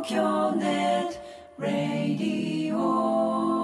東京ネットラディオ。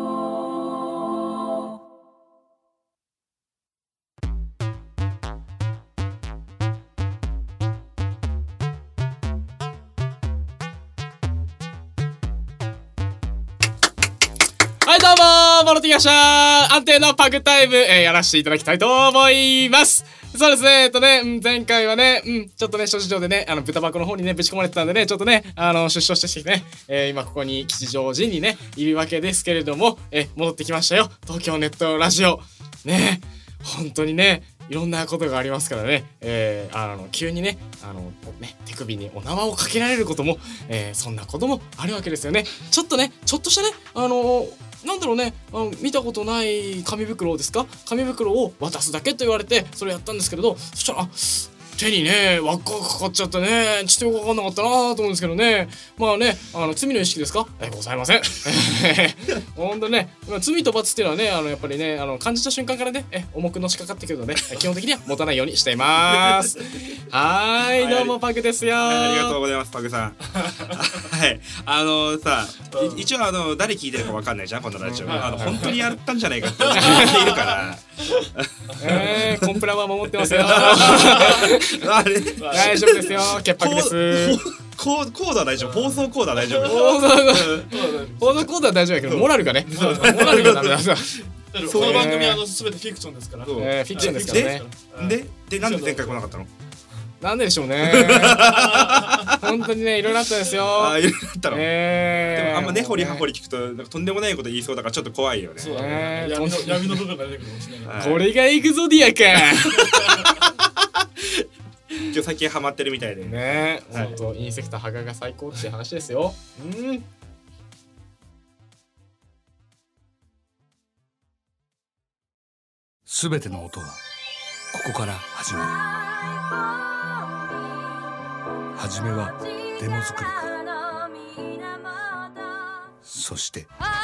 はいどうも戻ってきました安定のパグタイム、やらせていただきたいと思います。そうですね前回はねちょっとね諸事情でね豚箱の方にねぶち込まれてたんでねちょっとね出所してきてね、今ここに吉祥寺にねいるわけですけれども、戻ってきましたよ東京ネットラジオね。本当にねいろんなことがありますからね、急にね手首にお縄をかけられることも、そんなこともあるわけですよね。ちょっとしたねなんだろうね見たことない紙袋ですか紙袋を渡すだけと言われてそれやったんですけれど、そしたら手にね輪っかがかかっちゃってねちょっとよく分かんなかったなと思うんですけどね。まあね罪の意識ですかございません本当にね罪と罰っていうのはねやっぱりね感じた瞬間からね重くのしかかってくるので基本的には持たないようにしていますはいどうもパグですよ、 ありがとうございますパグさんはいさ一応誰聞いてるか分かんないじゃんこのラジオ、本当にやったんじゃないかって思っているからコンプラは守ってますよあれ大丈夫ですよ潔白ですコードは大丈夫放送コードは大丈夫放送コードは大丈夫やけどモラルがねモラルがダメださこの番組は全てフィクションですからフィクションですからねでなんで前回来なかったのなんででしょうね本当にねいろいろあったですよいろいろあったのでもあんまね掘り葉掘り聞くとなんかとんでもないこと言いそうだからちょっと怖いよね。 そうだね闇の部分が出てくるかもしれないこれがエグゾディアか今日最近ハマってるみたいでね本当インセクターハガが最高っていう話ですよ。 すべての音はここから始まる。初めはデモ作りからそして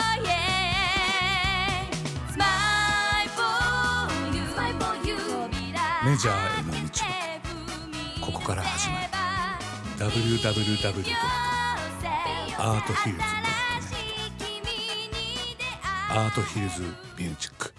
メジャーへの道はここから始まる。 www.arthills.net アートヒルズミュージック。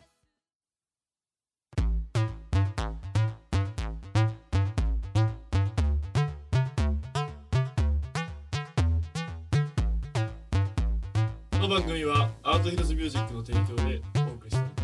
この番組はアートヒルズミュージックの提供でお送りしており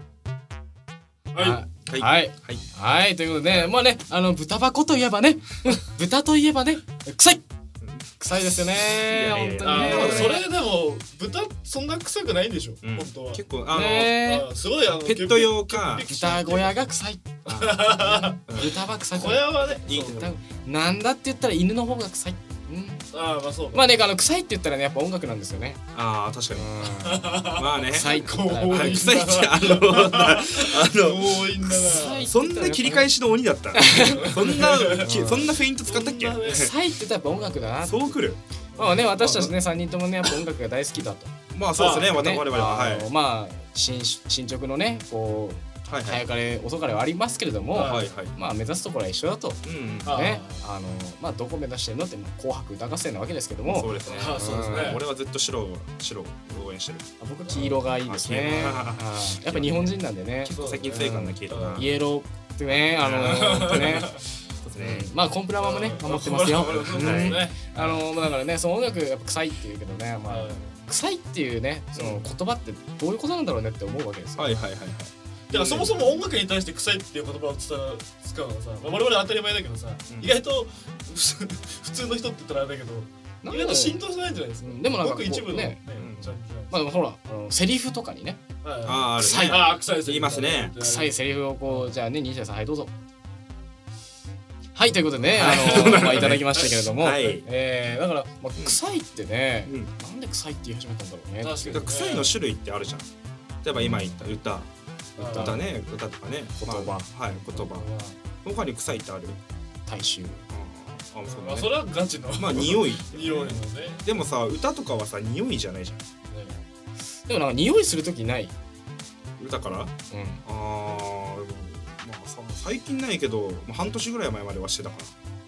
ます。 はいということでまあね豚箱といえばね豚といえばね臭いですよね本当にね。 それでも豚そんな臭くないんでしょ本当は。 結構すごいペット用か豚小屋が臭い豚は臭い小屋はねなんだって言ったら犬の方が臭い。 まあそうまあね臭いって言ったらねやっぱ音楽なんですよね。 確かにまあね臭いって臭いって強引だな。 そんな切り返しの鬼だったそんなフェイント使ったっけ臭いって言ったらやっぱ音楽だな。 そうくるまあね私たちね3人ともねやっぱ音楽が大好きだと。 まあそうですね我々はまあ進捗のねこう早かれ遅かれはありますけれどもまあ目指すところは一緒だとねまあどこ目指してるのって紅白歌合戦なわけですけども。 そうですね俺はずっと白を応援してる。 僕黄色がいいですね。やっぱ日本人なんでね最近正感が消えたなイエローってねまあコンプラもね守ってますよ。だからねその音楽やっぱ臭いっていうけどね臭いっていうねその言葉ってどういうことなんだろうねって思うわけですよ。 だからそもそも音楽に対して臭いっていう言葉を使うのがさ我々当たり前だけどさ意外と普通の人って言ったらあれだけど意外と浸透してないんじゃないですか。 でもなんか一部のねまあでもほらセリフとかにね臭い言いますね。 臭いセリフをこうじゃあね西田さんはいどうぞ。はいということでねいただきましたけれどもだから臭いってねなんで臭いって言い始めたんだろうね。 臭いの種類ってあるじゃん。例えば今言った歌とかね言葉他に臭いってある？ 大衆それはガチのまあ匂いのね。 でもさ歌とかはさ匂いじゃないじゃん。 でもなんか匂いするときない？ 歌から？まあ最近ないけど半年ぐらい前まではしてたか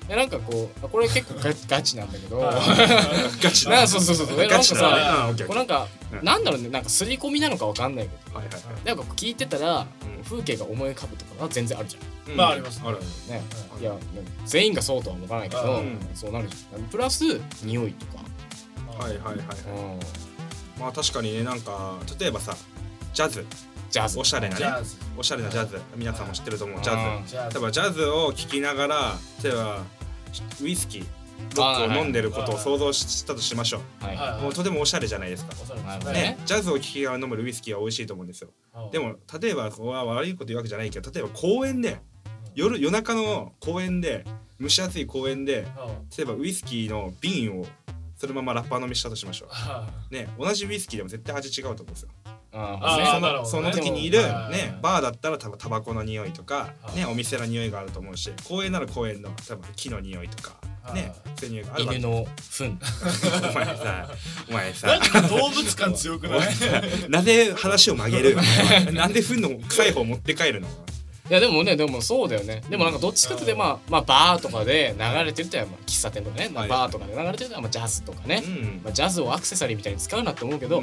なんかこうこれ結構ガチなんだけどガチなんかそうなんかさこうなんかなんだろうねなんか刷り込みなのかわかんないけどはいはいなんか聞いてたら風景が思い浮かぶとかは全然あるじゃんまあありますあるねいや全員がそうとは思わないけどそうなるじゃんプラス匂いとかはいまあ確かにねなんか例えばさジャズおしゃれなねおしゃれなジャズ皆さんも知ってると思うジャズ例えばジャズを聴きながら例えばウイスキーロックを飲んでることを想像したとしましょうもうとてもおしゃれじゃないですかねジャズを聴きながら飲むウイスキーは美味しいと思うんですよでも例えば悪いこと言うわけじゃないけど例えば公園で夜中の公園で蒸し暑い公園で例えばウイスキーの瓶をそのままラッパー飲みしたとしましょうね同じウイスキーでも絶対味違うと思うんですよその時にいるねバーだったら多分タバコの匂いとかねお店の匂いがあると思うし公園なら公園の多分木の匂いとかねそういう匂いがあるわけ犬の糞お前さなんか動物感強くないなぜ話を曲げるなんで糞の臭い方持って帰るのいやでもそうだよねでもなんかどっちかってまあバーとかで流れてるって喫茶店とかねバーとかで流れてるジャズとかねジャズをアクセサリーみたいに使うなって思うけど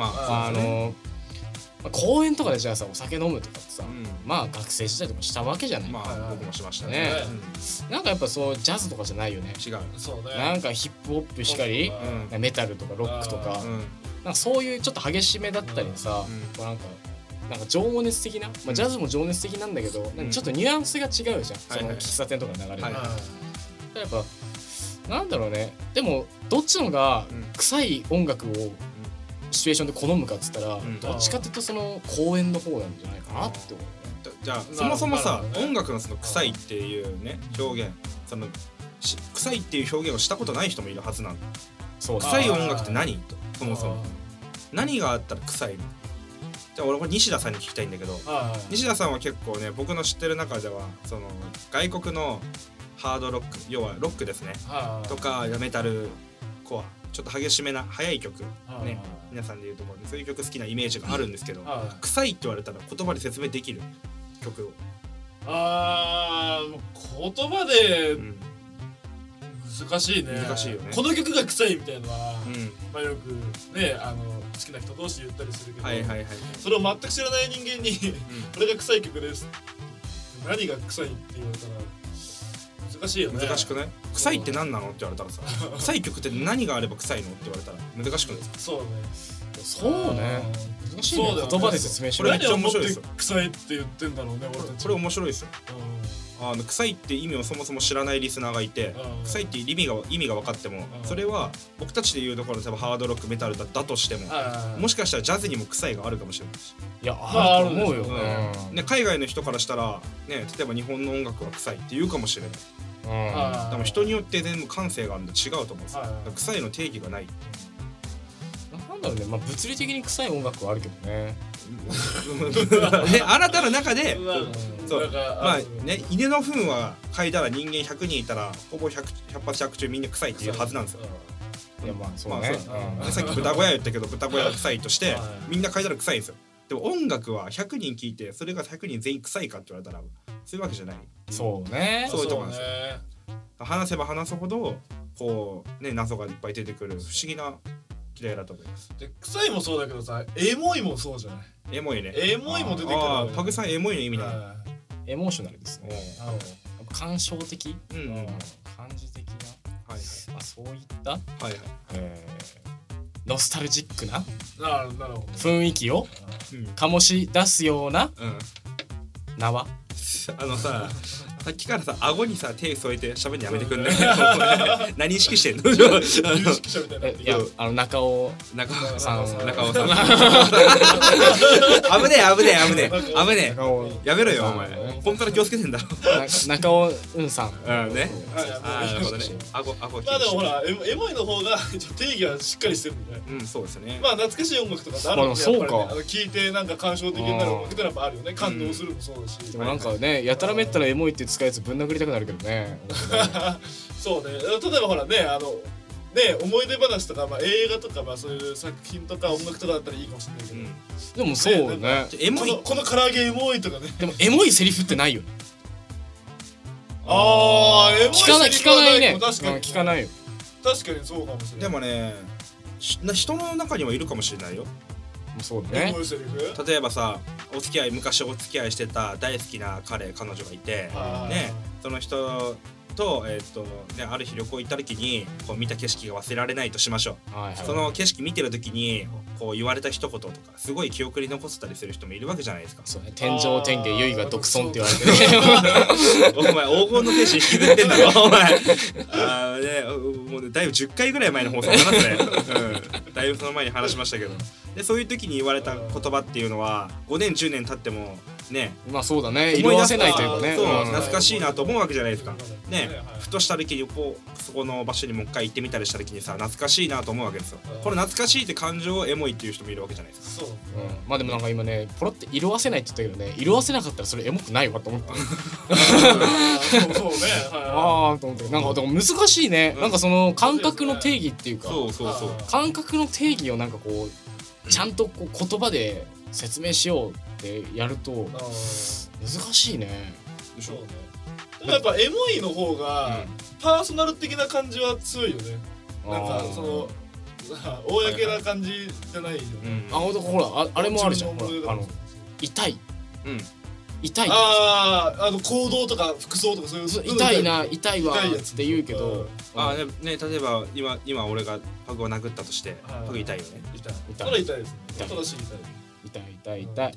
公園とかでじゃあさお酒飲むとかってさまあ学生時代とかしたわけじゃない僕もしましたねなんかやっぱそうジャズとかじゃないよね違うなんかヒップホップしかりメタルとかロックとかなんかそういうちょっと激しめだったりさなんか情熱的なジャズも情熱的なんだけどちょっとニュアンスが違うじゃんその喫茶店とか流れるやっぱなんだろうねでもどっちのが臭い音楽をシチュエーションで好むかっつったらどっちかっていうとその公園の方なんじゃないかなって思うじゃあそもそもさ音楽のその臭いっていうね表現その臭いっていう表現をしたことない人もいるはずなの臭い音楽って何とそもそも何があったら臭いのじゃあ俺これ西田さんに聞きたいんだけど西田さんは結構ね僕の知ってる中ではその外国のハードロック要はロックですねとかメタルコアちょっと激しめな速い曲ね皆さんで言うと思うんでそういう曲好きなイメージがあるんですけど臭いって言われたら言葉で説明できる曲を言葉で難しいね難しいよねこの曲が臭いみたいなのはまあよくね好きな人同士で言ったりするけどそれを全く知らない人間にこれが臭い曲です何が臭いって言われたら難しいよね難しくない臭いって何なのって言われたらさ臭い曲って何があれば臭いのって言われたら難しくないそうね難しいね言葉で説明しこれめっちゃ面白いですよ臭いって言ってんだろうね俺たちこれ面白いですよ臭いって意味をそもそも知らないリスナーがいて臭いって意味が分かってもそれは僕たちで言うところ多分ハードロックメタルだとしてももしかしたらジャズにも臭いがあるかもしれないしいやあると思うよね海外の人からしたらね例えば日本の音楽は臭いって言うかもしれないでも人によって全部感性があるんで違うと思うんですよ臭いの定義がないなんだろうね物理的に臭い音楽はあるけどねあなたの中でそうまあね犬の糞は嗅いだら人間100人いたらほぼ100発100中みんな臭いっていうはずなんですよいやまあそうねさっき豚小屋言ったけど豚小屋が臭いとしてみんな嗅いだら臭いんですよでも音楽は100人聴いてそれが100人全員臭いかって言われたらそういうわけじゃないそうねそういうとこなんですよ話せば話すほどこうね謎がいっぱい出てくる不思議な嫌いだと思いますで臭いもそうだけどさエモいもそうじゃないエモいねエモいも出てくるパグさんエモいの意味だエモーショナルですね感傷的感じ的なそういったノスタルジックな雰囲気を醸し出すような縄さっきからさ顎にさ手添えて喋るのやめてくんね何意識してんのいや中尾さん危ねえやめろよお前本当に気をつけてんだろ中尾さんねなるほどね顎まあでもほらエモいの方が定義はしっかりしてるんでねそうですねまあ懐かしい音楽とかってあるんでやっぱりね聞いてなんか感傷的になる音楽ってのはあるよね感動するもそうだしでもなんかねやたらめったらエモいって使うやつぶん殴りたくなるけどねそうね例えばほらね思い出話とか映画とかそういう作品とか音楽とかだったらいいかもしれないけどでもそうねエモいこの唐揚げエモいとかねでもエモいセリフってないよね聞かないね。聞かないよ。 確かにそうかもしれない。 でもね、人の中にはいるかもしれないよ。 そうだね。 例えばさ、昔お付き合いしてた大好きな彼女がいてね、その人とある日旅行行った時にこう見た景色が忘れられないとしましょう。その景色見てる時にこう言われた一言とかすごい記憶に残ってたりする人もいるわけじゃないですか。 そうね、天上天下唯我独尊って言われてね。 お前黄金の天使引きずってんだろお前。もうだいぶ10回ぐらい前の放送だなそれ。だいぶその前に話しましたけど、でそういう時に言われた言葉っていうのは5年10年経ってもね、 まあそうだね、色褪せないというかね、 懐かしいなと思うわけじゃないですかね。ふとした時にそこの場所にもう一回行ってみたりした時にさ、懐かしいなと思うわけですよ。これ懐かしいって感情をエモいっていう人もいるわけじゃないですか。 まあでもなんか今ね、ポロって色褪せないって言ったけどね、色褪せなかったらそれエモくないわと思った。 そうね。 ああと思って、なんか難しいね。なんかその感覚の定義っていうか、感覚の定義をなんかこうちゃんとこう言葉で説明しようってやると難しいね。 でしょうね。でもやっぱエモいの方がパーソナル的な感じは強いよね。なんかその公な感じじゃないよね。 ほらあれもあるじゃん。痛い。痛い。 行動とか服装とかそういう。 痛いな、痛いわって言うけど。 ね、例えば今俺がパグを殴ったとしてパグ痛いよね。 それ痛いですね。正しい痛い。 痛い痛い痛い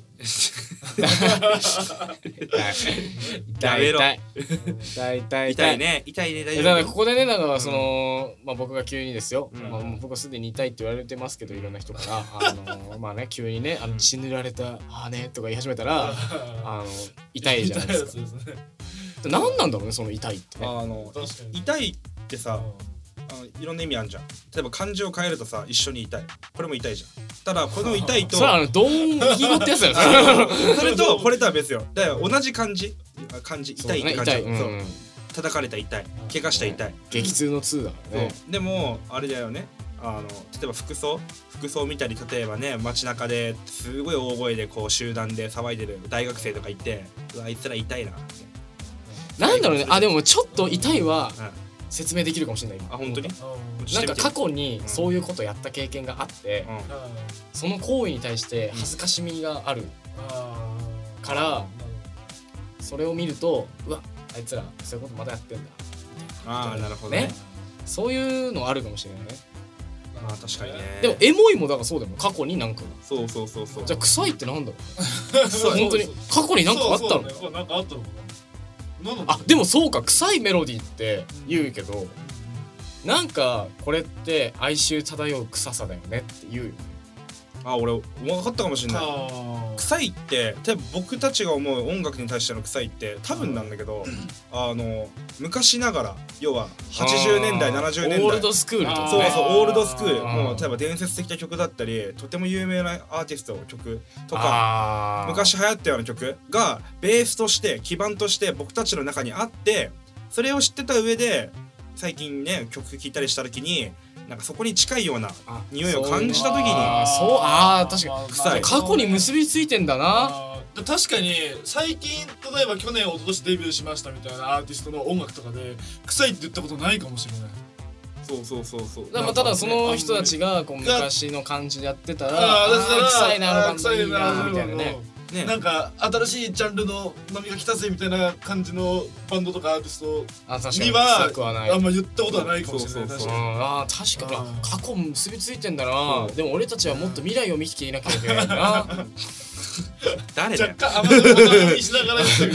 だからここでね、だからその僕が急にですよ、僕はすでに痛いって言われてますけど、いろんな人からまあね、急にね血塗られたねとか言い始めたら痛いじゃないですか。何なんだろうね、その痛いってね。 痛いってさ、いろんな意味あるじゃん。例えば漢字を変えるとさ、一緒に痛い、これも痛いじゃん。ただこの痛いとそれはドーン引きってやつだよ。 それとこれとは別よ。だから同じ漢字痛いって感じ。叩かれた痛い、怪我した痛い、 激痛の痛だからね。 でもあれだよね、例えば服装見たり、例えばね街中ですごい大声でこう集団で騒いでる大学生とかいて、あいつら痛いな。 なんだろうね。でもちょっと痛いは説明できるかもしれない今。 本当に？ なんか過去にそういうことやった経験があって、その行為に対して恥ずかしみがあるから、それを見ると、うわ、あいつらそういうことまだやってんだ。 なるほどね。 そういうのあるかもしれないね。 確かにね。 でもエモいもだからそうだよ。過去になんか。 そう。 じゃあ臭いってなんだろう。本当に過去になんかあったの？ なんかあったのかな。でもそうか、臭いメロディーって言うけど、なんかこれって哀愁漂う臭さだよねって言うよね。 俺分かったかもしれない。臭いって多分僕たちが思う音楽に対しての臭いって多分なんだけど、昔ながら、要は80年代70年代オールドスクールとかね。 そうオールドスクール、もう例えば伝説的な曲だったり、とても有名なアーティストの曲とか、昔流行ったような曲がベースとして基盤として僕たちの中にあって、それを知ってた上で最近ね曲聴いたりした時に、なんかそこに近いような匂いを感じた時に、 確かに臭い。過去に結びついてんだな。 確かに最近、例えば去年一昨年デビューしましたみたいなアーティストの音楽とかで臭いって言ったことないかもしれない。 そうただその人たちがこう昔の感じでやってたら、臭いな、あのバンドいいなみたいなね。 なんか新しいジャンルの波が来たぜみたいな感じのバンドとかアーティストにはあんま言ったことはないかもしれない。確かに過去結びついてんだな。でも俺たちはもっと未来を見ていなきゃいけないな。 誰だよ。 若干甘噛みしながら言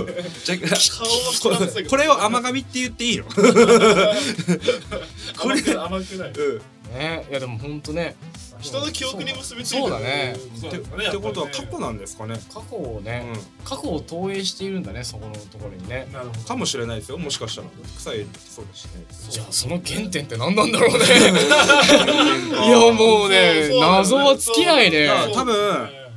ってる。 これを甘噛みって言っていいの？これ甘くない。 いやでも本当ね、 人の記憶に結びついてる。 そうだね。 ってことは過去なんですかね。 過去を投影しているんだね、そこのところにね。 かもしれないですよ、もしかしたら。臭いそうですね。 じゃあその原点って何なんだろうね。いやもうね、謎は尽きないね。 多分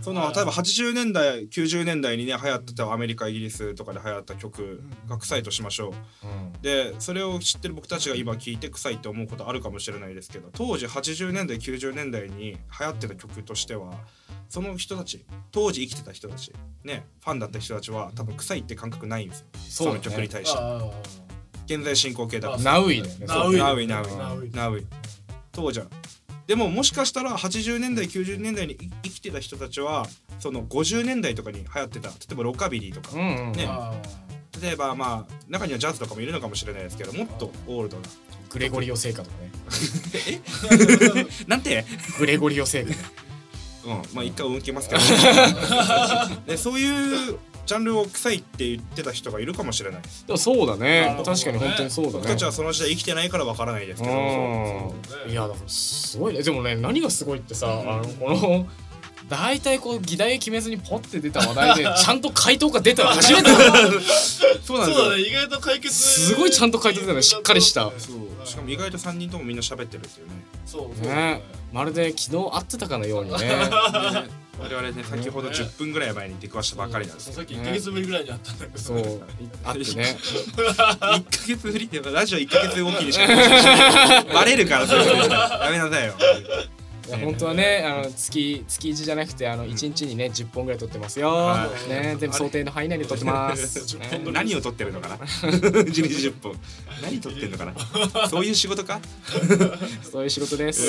その例えば80年代90年代にね流行ってたアメリカイギリスとかで流行った曲が臭いとしましょう、でそれを知ってる僕たちが今聞いて臭いって思うことあるかもしれないですけど、当時80年代90年代に流行ってた曲としてはその人たち当時生きてた人たちねファンだった人たちは多分臭いって感覚ないんですよ、その曲に対して現在進行形だからナウイだよね。 ナウイ当時はでももしかしたら80年代90年代に生きてた人たちはその50年代とかに流行ってた例えばロカビリーとか、ね例えばまあ中にはジャズとかもいるのかもしれないですけどもっとオールドなグレゴリオ聖歌とかねなんてグレゴリオ聖歌まあ一回受けますけどでそういうジャンルを臭いって言ってた人がいるかもしれない。 でもそうだね、確かに本当にそうだね。 僕たちはその時代生きてないからわからないですけど、 いやだからすごいね。でもね何がすごいってさ、この大体こう議題決めずにポッて出た話題でちゃんと回答が出たの初めてそうなんですよ。 そうだね、意外と解決すごいちゃんと回答出たね、しっかりした。 しかも意外と3人ともみんな喋ってるっていうね。 そうね、まるで昨日会ってたかのようにね我々ね先ほど10分ぐらい前に出くわしたばかりなんですよ。 さっき1ヶ月ぶりぐらいに会ったんだけど、 そう会ってね 1ヶ月ぶりってラジオ1ヶ月おきにしかバレるからそれやめなさいよ。 いや本当はね月1じゃなくて1日にね10本ぐらい撮ってますよ、ね、全部想定の範囲内で撮ってます何を撮ってるのかな1日10本何撮ってんのかなそういう仕事かそういう仕事です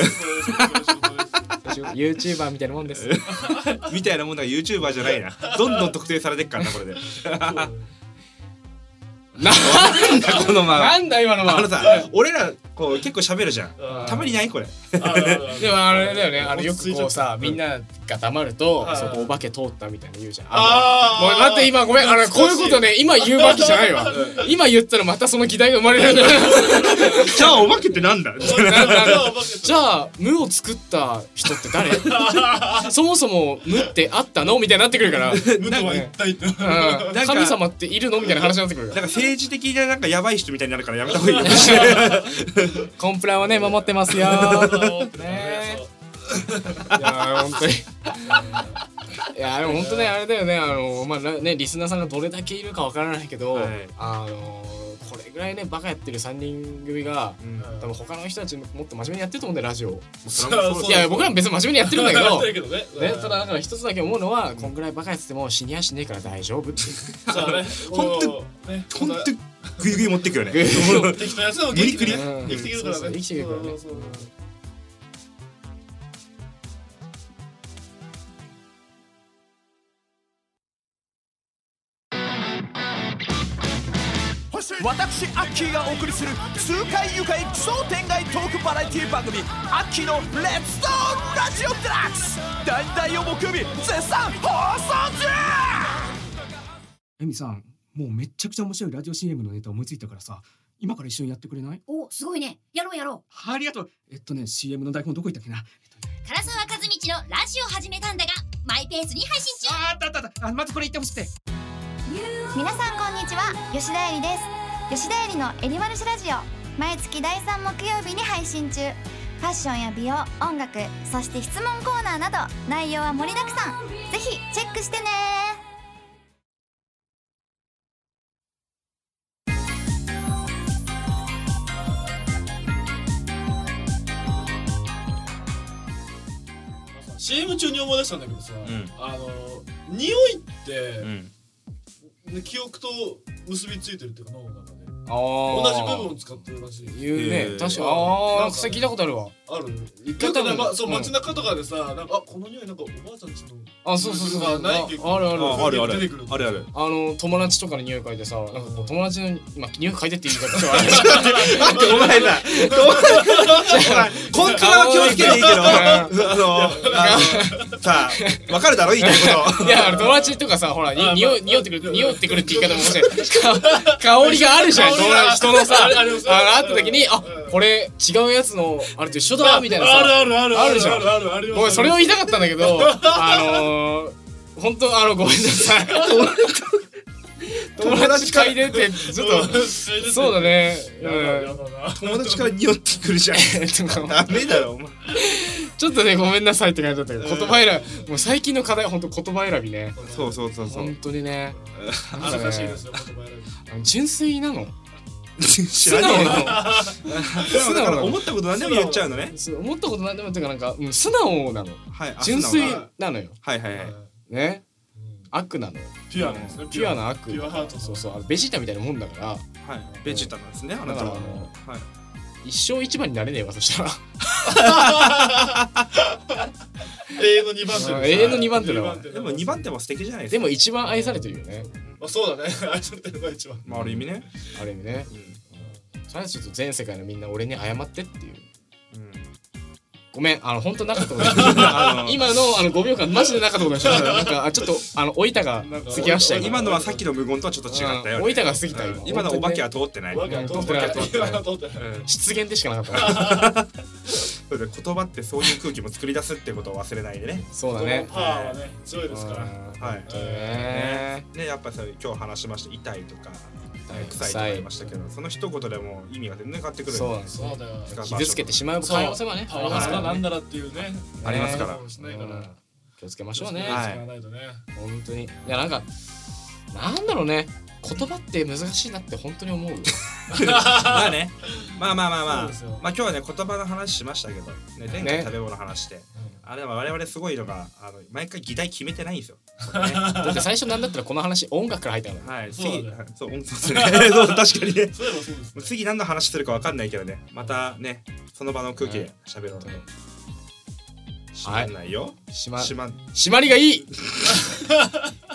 YouTuber みたいなもんですみたいなもんだが YouTuber じゃないな、どんどん特定されてっからなこれでなんだこの間なんだ今の間さ俺らこう結構喋るじゃん、たまにないこれでもあれだよね、よくこうさみんなが黙るとそこお化け通ったみたいな言うじゃん。もう待って今ごめんこういうことね今言うわけじゃないわ今言ったらまたその議題が生まれるんだじゃあお化けってなんだじゃあ無を作った人って誰そもそも無ってあったのみたいになってくるから無とは一体って神様っているのみたいな話になってくるからなんか政治的ななんかやばい人みたいになるからやめた方がいいよコンプラはね守ってますよねいや本当にいやでも本当ねあれだよねまあねリスナーさんがどれだけいるかわからないけど、これぐらいねバカやってる3人組が、多分他の人たちもっと真面目にやってると思うんだよラジオ。いや僕らも別に真面目にやってるんだけどね、ただだから一つだけ思うのは、こんぐらいバカやってても死にやしねえから大丈夫って本当グイグイ持ってくよね適当なやつでも元気に生きていけるからね。 生きていけるからね。 私アッキーがお送りする痛快愉快奇想天外トークバラエティ番組アッキーのレッツトーラジオデラックス大々予木曜日絶賛放送中。 エミさんもうめっちゃくちゃ面白いラジオ CM のネタ思いついたからさ、今から一緒にやってくれない？ お、すごいね。やろう。 ありがとう。CM の台本どこ行ったっけな。 唐沢和道のラジオ始めたんだがマイペースに配信中。 あったまずこれ言ってほしくて。 皆さんこんにちは、吉田絵里です。吉田絵里のエリマルシラジオ、毎月第3木曜日に配信中。ファッションや美容、音楽、そして質問コーナーなど内容は盛りだくさん。ぜひチェックしてね。 CM 中に思い出したんだけどさ、匂いって、記憶と結びついてるっていうか脳の中で同じ部分を使ってるらしい。 言うね、確かに。それ聞いたことあるわ。 ある。一回多分そう街中とかでさ、なんかこの匂いなんかおばあさんちの。 そうない結構。ある。友達とかの匂い嗅いでさ、なんかこう友達の匂い嗅いでって言い方ちょっとある。 待ってお前ら。こんからは気をつけていいけど、さあわかるだろ言いたいこと。 いや友達とかさほら匂ってくるって言い方もして香りがあるじゃん。人のさあった時にこれ違うやつのあれと一緒だみたいなさあるじゃん。ごめんそれを言いたかったんだけど本当ごめんなさい友達嗅いでってちょっとそうだね友達から匂ってくるじゃんダメだろお前ちょっとねごめんなさいって感じだったけど、言葉選びもう最近の課題は本当言葉選びね。 そう本当にね難しいですよ言葉選び。 純粋なの知らないのだから思ったこと何でも言っちゃうのね。 思ったこと何でもっていうかなんか素直なの、純粋なのよ。ね、悪なのよ。 ピュアなんですね。 ピュアな悪。 ピュアハート。 そうベジータみたいなもんだから。 ベジータなんですね。あなたは一生一番になれねえわそしたら。 永遠の2番手。 永遠の2番手だわ。 でも2番手も素敵じゃないですか。 でも一番愛されてるよね。 そうだね。愛されてるのが一番。 ある意味ね。 それはちょっと全世界のみんな俺に謝ってっていう。ごめん、本当なかったことない。今の5秒間マジでなかったことないでしょ。なんかちょっとお板が過ぎましたよ。 今のはさっきの無言とはちょっと違ったよ。 お板が過ぎたよ。 今のお化けは通ってない。 失言でしかなかった。 言葉ってそういう空気も作り出すってことを忘れないでね。 そうだね。 パワーはね強いですから。 ね、やっぱさ今日話しました痛いとか臭いとか言いましたけど、その一言でも意味が全然変わってくる。 そうなんですよ。傷つけてしまう可能性はねありますから、なんだらっていうねありますから、 気をつけましょうね。 本当に。いやなんかなんだろうね、言葉って難しいなって本当に思う。 まあね、まあ今日はね言葉の話しましたけどね、前回食べ物の話して。あれは我々すごいのが毎回議題決めてないんですよ。 だって最初なんだったらこの話音楽から入ったの。 はい。そうですね。そう確かにね。次何の話するか分かんないけどね。またねその場の空気で喋ろうと。閉まんないよ。 閉まりがいい。